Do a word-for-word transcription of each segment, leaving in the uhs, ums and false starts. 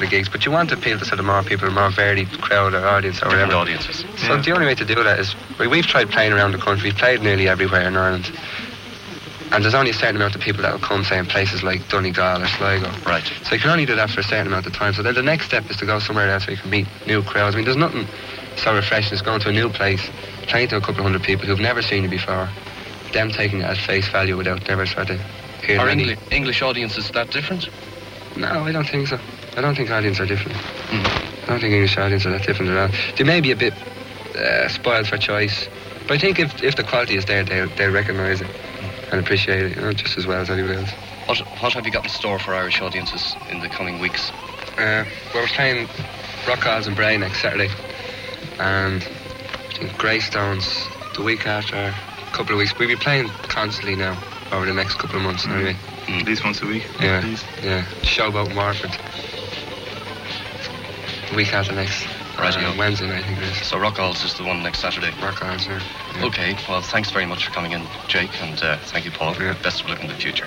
the gigs, but you want to appeal to sort of more people, more varied crowd or audience or whatever. Audiences. So Yeah. the only way to do that is, we, we've tried playing around the country, we've played nearly everywhere in Ireland, and there's only a certain amount of people that will come, say, in places like Donegal or Sligo. Right. So you can only do that for a certain amount of time. So then the next step is to go somewhere else where you can meet new crowds. I mean, there's nothing so refreshing as going to a new place, playing to a couple of hundred people who've never seen you before, them taking it at face value without never sort of hearing Are any... Engli- English audiences that different? No, I don't think so. I don't think audiences are different. Mm. I don't think English audiences are that different at all. They may be a bit uh, spoiled for choice, but I think if if the quality is there, they they recognise it and appreciate it, you know, just as well as anybody else. What, what have you got in store for Irish audiences in the coming weeks? Uh, well, we're playing Rock Halls in Bray next Saturday, and I think Greystones the week after, a couple of weeks. We'll be playing constantly now over the next couple of months, mm. anyway. Mm. At least once a week. Yeah, Please. yeah. Showboat in Waterford. The week after next. Right, uh, Wednesday night, I think it is. So Rock Halls is the one next Saturday. Rock Halls, yeah. yeah. Okay, well, thanks very much for coming in, Jake, and uh, thank you, Paul. Yeah. Best of luck in the future.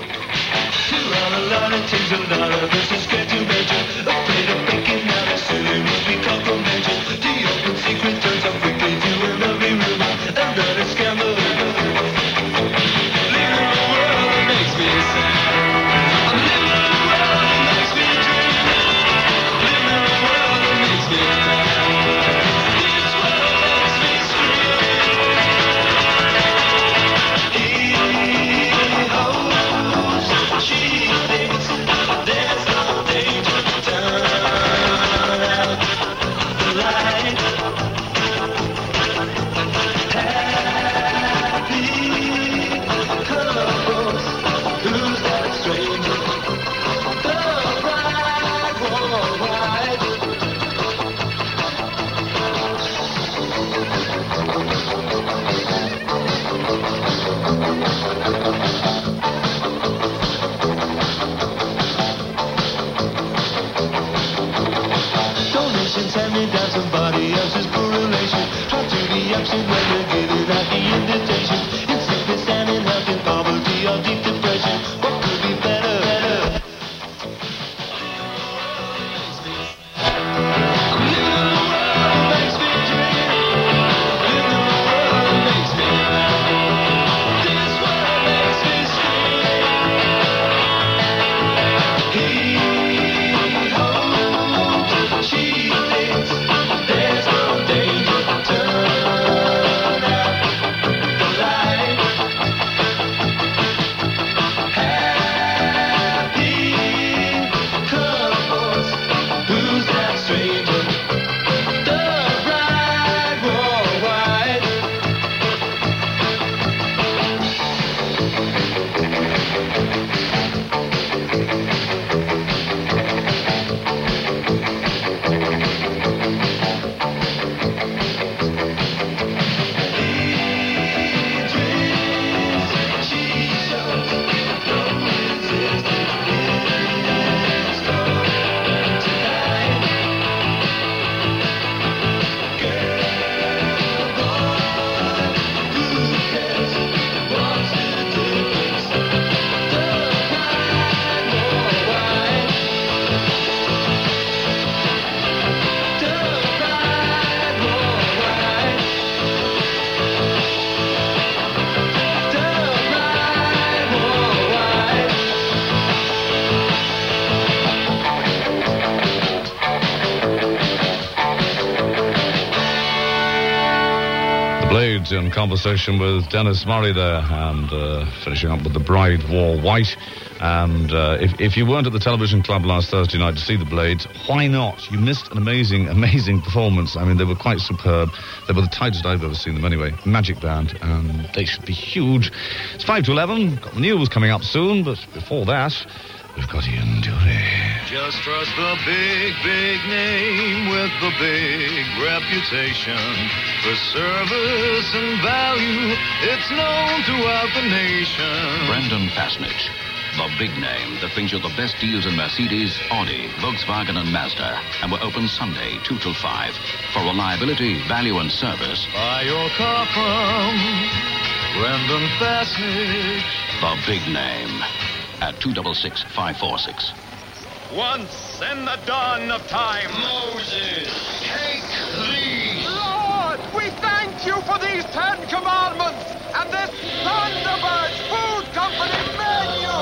Blades in conversation with Dennis Murray there, and uh, finishing up with The Bride Wore White. And uh, if, if you weren't at the Television Club last Thursday night to see the Blades, why not? You missed an amazing, amazing performance. I mean, they were quite superb. They were the tightest I've ever seen them anyway. Magic band, and they should be huge. It's five to eleven. Got the news coming up soon, but before that, we've got Ian Dury. Just trust the big, big name with the big reputation. For service and value, it's known throughout the nation. Brendan Fasnich, the big name that brings you the best deals in Mercedes, Audi, Volkswagen and Mazda. And we're open Sunday, two till five. For reliability, value and service. Buy your car from Brendan Fasnich. The big name at two six six, five four six. Once in the dawn of time, Moses, take these. Lord, we thank you for these Ten Commandments and this Thunderbird Food Company menu.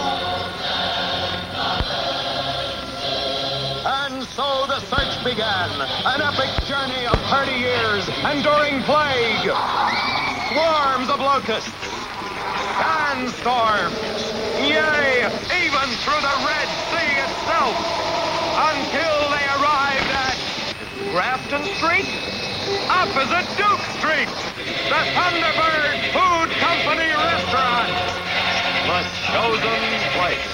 And so the search began, an epic journey of thirty years, enduring plague, swarms of locusts, sandstorms, yea, even through the Red Sea itself, until they arrived at Grafton Street, opposite Duke Street, the Thunderbird Food Company restaurant, the chosen place.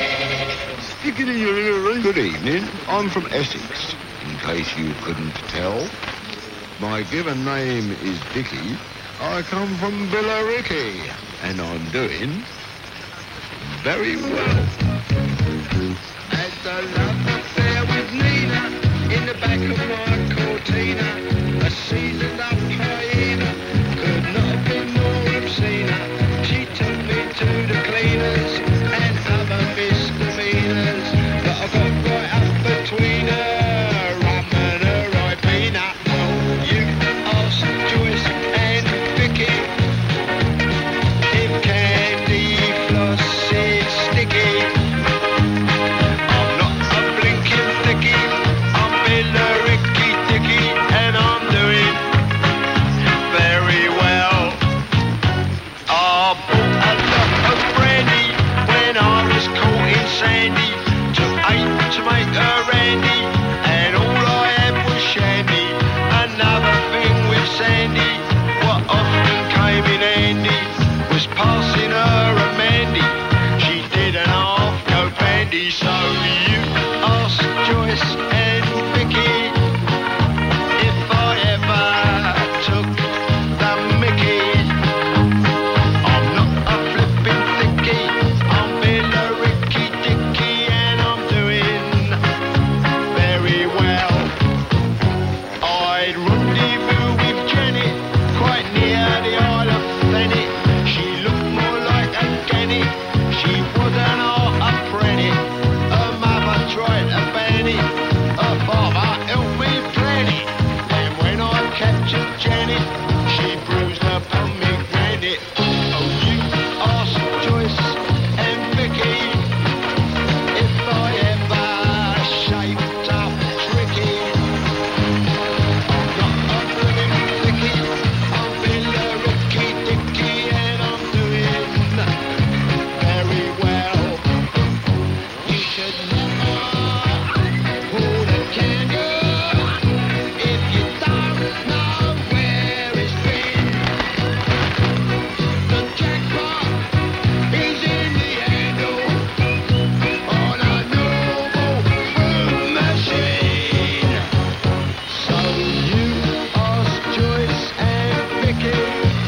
Good evening. I'm from Essex, in case you couldn't tell. My given name is Dickie. I come from Billericay, and I'm doing very well. Had a love affair with Nina in the back of my Cortina. A seasoned up hyena could not have been more obscene. She took me to the cleaners and other misdemeanors, but I got right up between her, rum and her Ribena. Oh, you asked Joyce and Vicky if candy floss is sticky. I'm not a blinking thickie, I'm Billericay Dickie, and I'm doing very well. I bought a lot of brandy when I was caught in Sandy, took eight to make a Randy, and all I had was shandy. Another thing with Sandy, what often came in handy, was passing her a Mandy. She did an half go bandy. So you ask Joyce and Vicky if I ever took the mickey. I'm not a flippin' thickie, I'm Billericay Dickie, and I'm doing very well. I'd rendezvous with Janet quite near the Isle of Thanet. She looked more like a gannet, she wasn't all a prenny. Her mother tried to ban it, her father helped me plan it, and when I captured Janet, she bruised her pomegranate. Oh, you ask Joyce and Vicky if I ever shaped up tricky. I'm not a blooming thickie, I'm Billericay Dickie, and I'm doing very well. You should never pull the candy if you don't know where it's been. The jackpot is in the handle on a normal food machine. So you ask Joyce and Vicky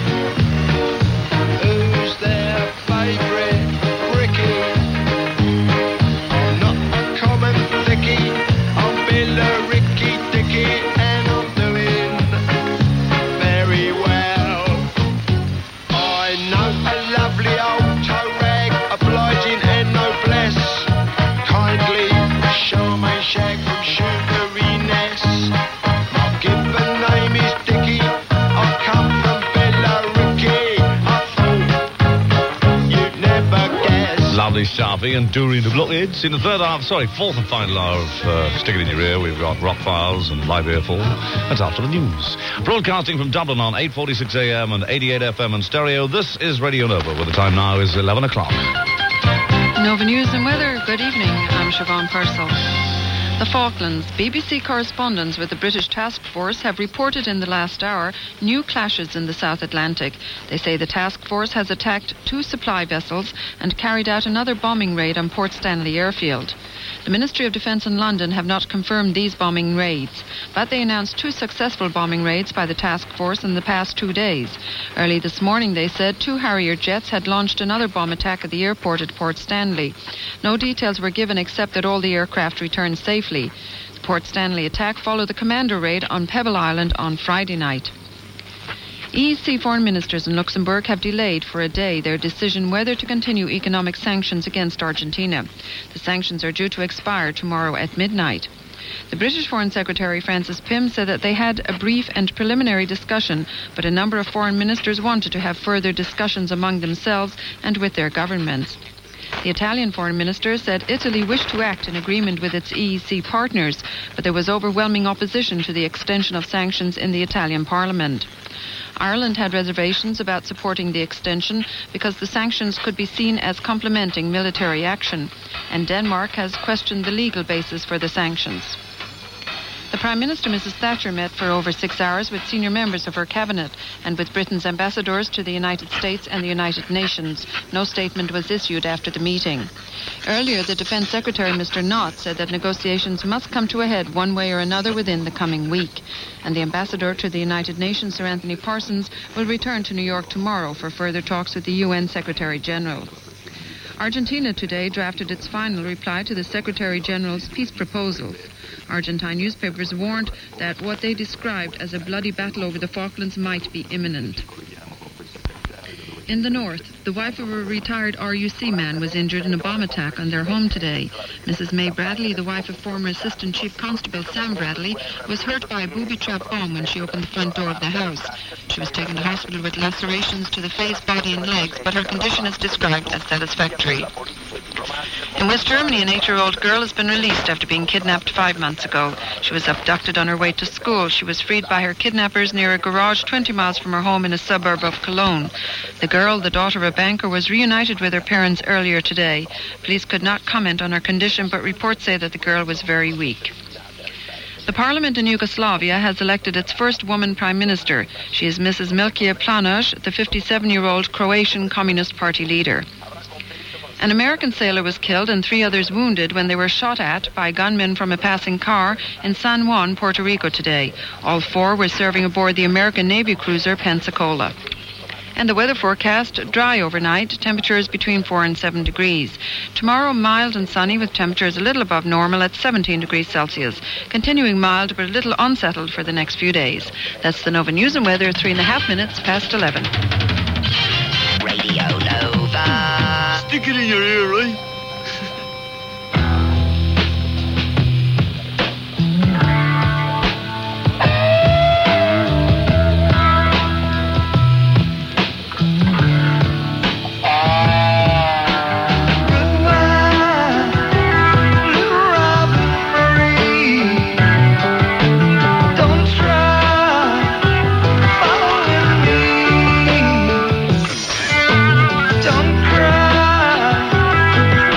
who's their favourite brickie. I'm not a common thickie, I'm Billericay Dickie, and I'm doing very well. I know a lovely old toe rag, obliging and noblesse, kindly Charmaine Shag from Sugaryness. My given name is Dickie, I come from Billericay. I thought you'd never guess. Lovely Sharpie and Dory the Blockheads. In the third half, sorry, fourth and final hour of uh, Stick It In Your Ear, we've got Rock Files and Live Earful. That's after the news. Broadcasting from Dublin on eight forty-six A M and eighty-eight F M and stereo, this is Radio Nova, where the time now is eleven o'clock. Nova News and Weather. Good evening. I'm Siobhan Purcell. The Falklands. B B C correspondents with the British Task Force have reported in the last hour new clashes in the South Atlantic. They say the task force has attacked two supply vessels and carried out another bombing raid on Port Stanley airfield. The Ministry of Defence in London have not confirmed these bombing raids, but they announced two successful bombing raids by the task force in the past two days. Early this morning, they said two Harrier jets had launched another bomb attack at the airport at Port Stanley. No details were given except that all the aircraft returned safely. The Port Stanley attack followed the Commander raid on Pebble Island on Friday night. E E C foreign ministers in Luxembourg have delayed for a day their decision whether to continue economic sanctions against Argentina. The sanctions are due to expire tomorrow at midnight. The British Foreign Secretary Francis Pym said that they had a brief and preliminary discussion, but a number of foreign ministers wanted to have further discussions among themselves and with their governments. The Italian foreign minister said Italy wished to act in agreement with its E E C partners, but there was overwhelming opposition to the extension of sanctions in the Italian parliament. Ireland had reservations about supporting the extension because the sanctions could be seen as complementing military action, and Denmark has questioned the legal basis for the sanctions. The Prime Minister, Missus Thatcher, met for over six hours with senior members of her cabinet and with Britain's ambassadors to the United States and the United Nations. No statement was issued after the meeting. Earlier, the Defence Secretary, Mister Knott, said that negotiations must come to a head one way or another within the coming week. And the ambassador to the United Nations, Sir Anthony Parsons, will return to New York tomorrow for further talks with the U N Secretary General. Argentina today drafted its final reply to the Secretary General's peace proposal. Argentine newspapers warned that what they described as a bloody battle over the Falklands might be imminent. In the north, the wife of a retired R U C man was injured in a bomb attack on their home today. Missus May Bradley, the wife of former Assistant Chief Constable Sam Bradley, was hurt by a booby-trap bomb when she opened the front door of the house. She was taken to hospital with lacerations to the face, body and legs, but her condition is described as satisfactory. In West Germany, an eight-year-old girl has been released after being kidnapped five months ago. She was abducted on her way to school. She was freed by her kidnappers near a garage twenty miles from her home in a suburb of Cologne. The girl, the daughter of a banker, was reunited with her parents earlier today. Police could not comment on her condition, but reports say that the girl was very weak. The parliament in Yugoslavia has elected its first woman prime minister. She is Missus Milka Planoš, the fifty-seven-year-old Croatian Communist Party leader. An American sailor was killed and three others wounded when they were shot at by gunmen from a passing car in San Juan, Puerto Rico today. All four were serving aboard the American Navy cruiser Pensacola. And the weather forecast, dry overnight, temperatures between four and seven degrees. Tomorrow, mild and sunny with temperatures a little above normal at seventeen degrees Celsius. Continuing mild but a little unsettled for the next few days. That's the Nova News and Weather, three and a half minutes past eleven. Radio Nova. Stick it in your ear, right? Don't cry.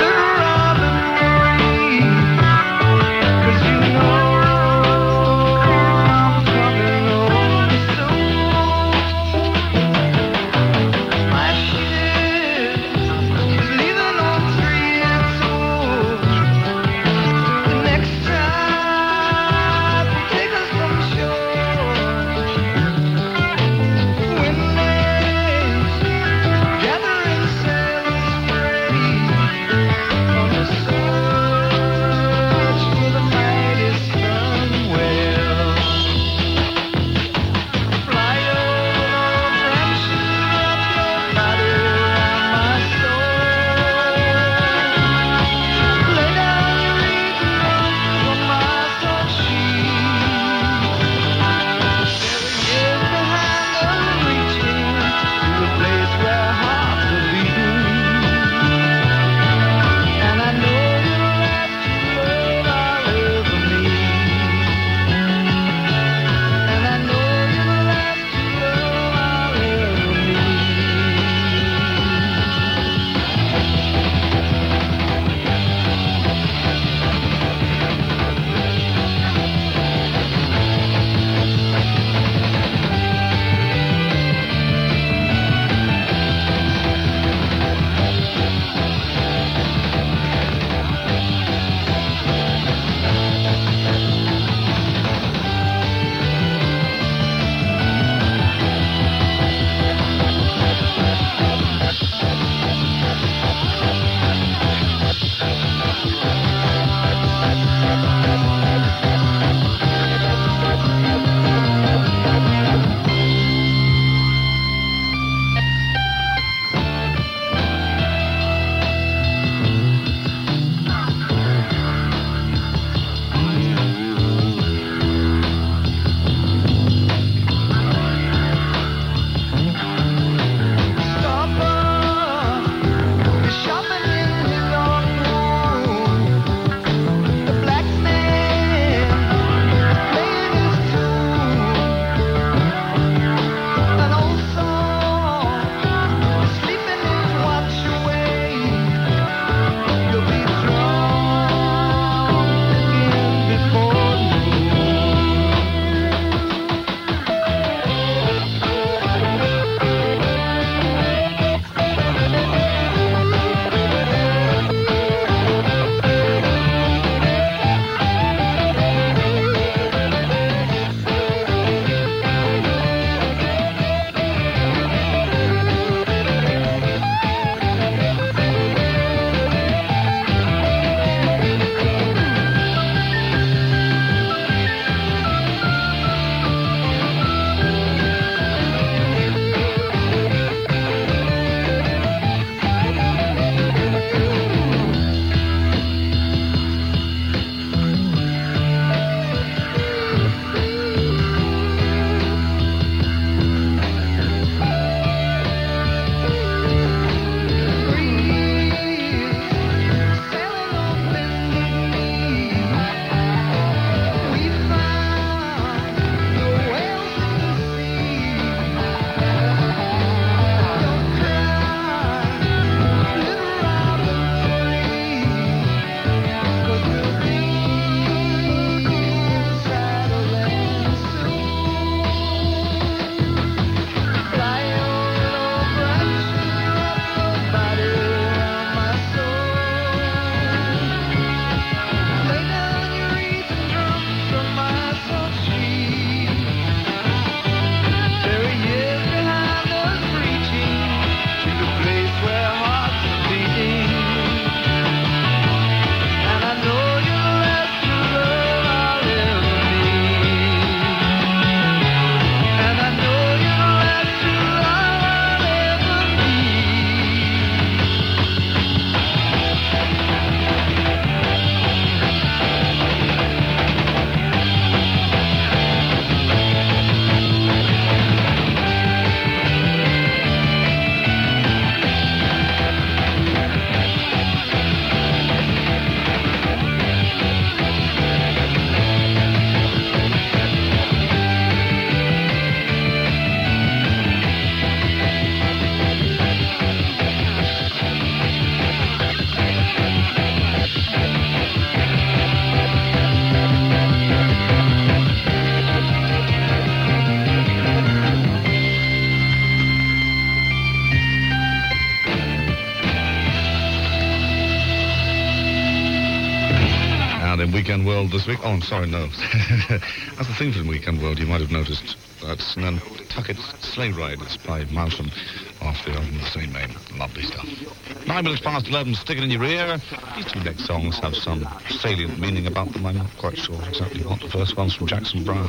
World this week. Oh, I'm sorry, no. That's the thing for the Weekend World. You might have noticed that's Nantucket's Sleigh Ride. It's by Malcolm off the album of the same name. Lovely stuff. Nine minutes past eleven, stick it in your ear. These two next songs have some salient meaning about them. I'm not quite sure exactly what. The first one's from Jackson Browne.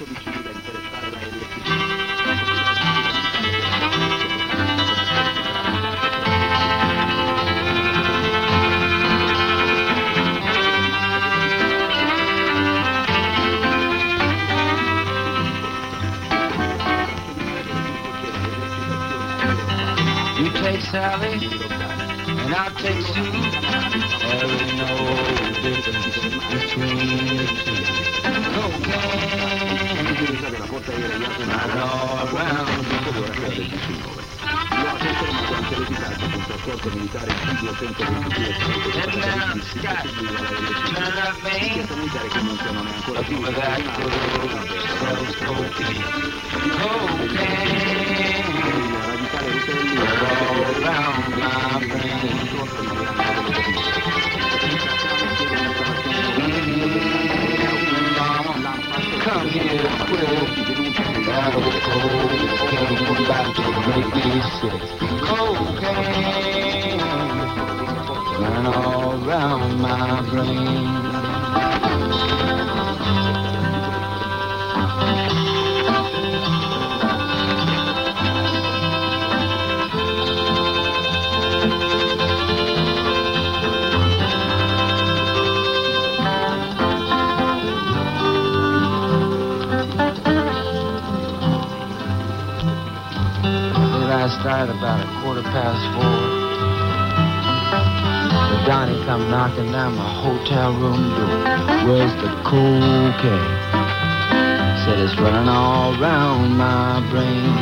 Take Sally, and I'll take Sue. There ain't no difference between the two. Cocaine, not all around the place. And now, Scott, turn up, man. Look for that good sells cocaine. Cocaine. All around my brain. Come here quick. That'll cocaine back to make me sick. Cocaine run all around my brain. Started about a quarter past four. The Donnie come knocking down my hotel room door. Where's the cocaine? Said it's running all around my brain.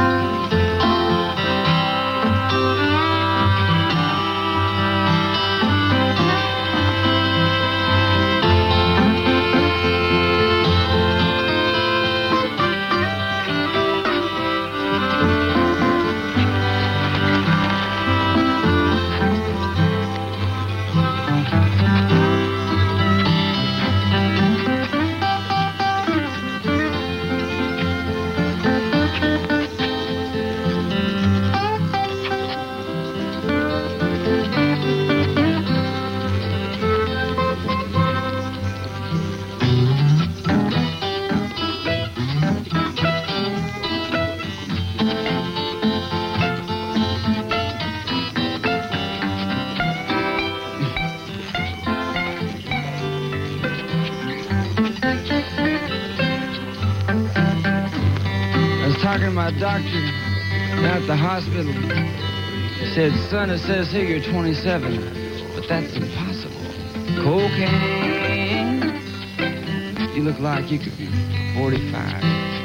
My doctor at the hospital said, son, it says here you're twenty-seven, but that's impossible. Cocaine, you look like you could be forty-five.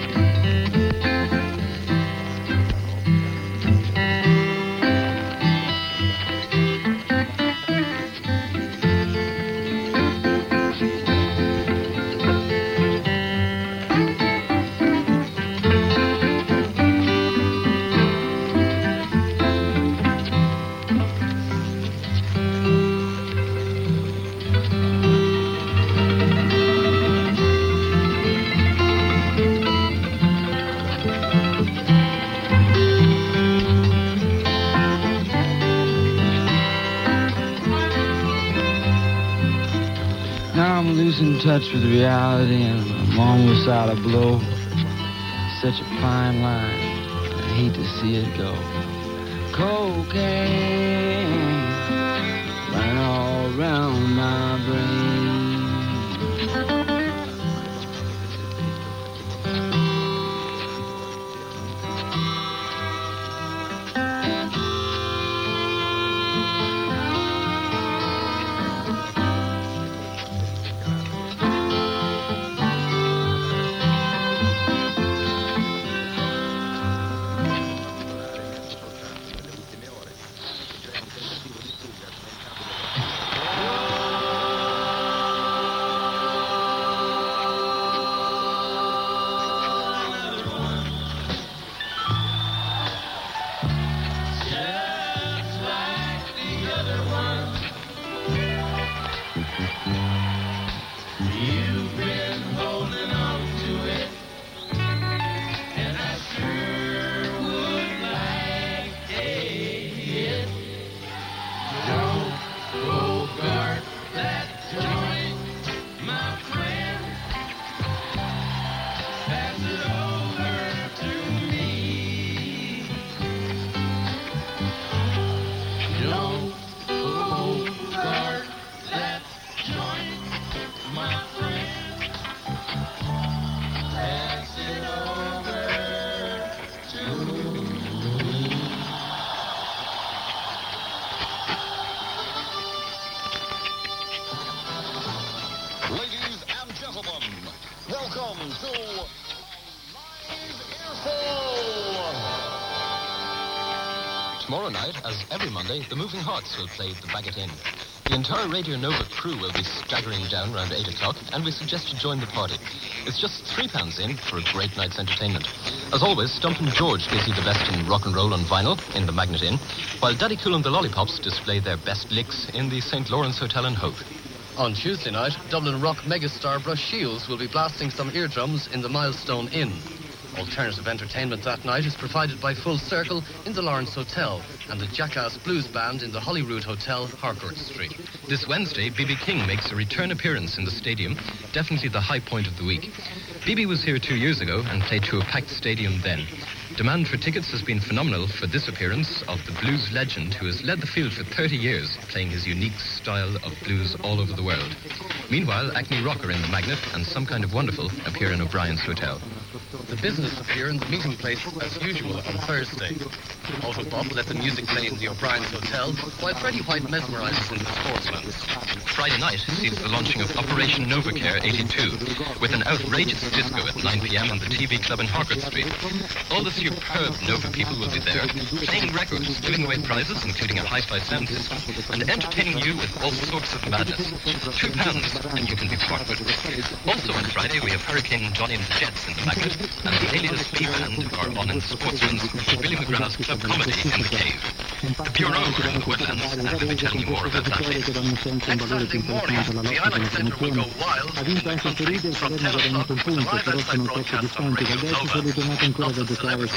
In touch with reality, and I'm almost out of blow. Such a fine line, I hate to see it go. Cocaine running all around my brain. Welcome to Live Earful. Tomorrow night, as every Monday, the Moving Hearts will play the Bagot Inn. The entire Radio Nova crew will be staggering down around eight o'clock, and we suggest you join the party. It's just three pounds in for a great night's entertainment. As always, Stumpin' George gives you the best in rock and roll on vinyl in the Magnet Inn, while Daddy Cool and the Lollipops display their best licks in the Saint Lawrence Hotel in Hope. On Tuesday night, Dublin rock megastar Bruce Shields will be blasting some eardrums in the Milestone Inn. Alternative entertainment that night is provided by Full Circle in the Lawrence Hotel and the Jackass Blues Band in the Holyrood Hotel, Harcourt Street. This Wednesday, B B King makes a return appearance in the stadium, definitely the high point of the week. B B was here two years ago and played to a packed stadium then. Demand for tickets has been phenomenal for this appearance of the blues legend who has led the field for thirty years, playing his unique style of blues all over the world. Meanwhile, Acme Rocker in the Magnet and Some Kind of Wonderful appear in O'Brien's Hotel. The business appear in the meeting place as usual on Thursday. Autobop let the music play in the O'Brien's Hotel, while Freddie White mesmerises in the Sportsman's. Friday night sees the launching of Operation Novacare eighty-two, with an outrageous disco at nine p.m. in the T V Club in Harcourt Street. All the superb Nova people will be there, playing records, giving away prizes, including a hi-fi sound system, and entertaining you with all sorts of madness. Two pounds, and you can be part of it. Also on Friday, we have Hurricane Johnny and the Jets in the Magnet, and the Alias P-Band are on in Sportsman's for Billy McGrath's Club Comedy in the Cave. The Bureau are in the Woodlands, and we'll be telling you more about that later. Next Saturday morning, the Island Centre will go wild in the country from ten o'clock with a live outside broadcast on Radio Nova.